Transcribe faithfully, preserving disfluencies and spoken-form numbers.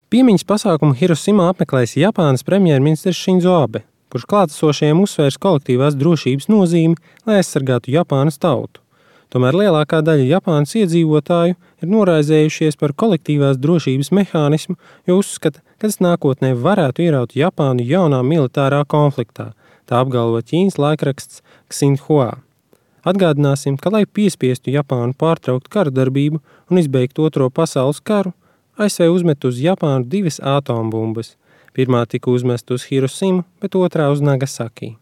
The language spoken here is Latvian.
Piemiņas pasākumu Hirosimā apmeklējis Japānas premjerministrs Šinzo Abe, kurš klātesošajiem uzsvērs kolektīvās drošības nozīmi, lai aizsargātu Japānas tautu. Tomēr lielākā daļa Japānas iedzīvotāju ir noraizējušies par kolektīvās drošības mehānismu, jo uzskata, ka tas nākotnē varētu ieraut Japānu jaunā militārā konfliktā, tā apgalvo Ķīnas laikraksts Xinhua. Atgādināsim, ka, lai piespiestu Japānu pārtraukt kara darbību un izbeigt Otro pasaules karu, A S V uzmet uz Japānu divas atombumbas. Pirmā tika uzmesta uz Hirosimu, bet otrā uz Nagasaki.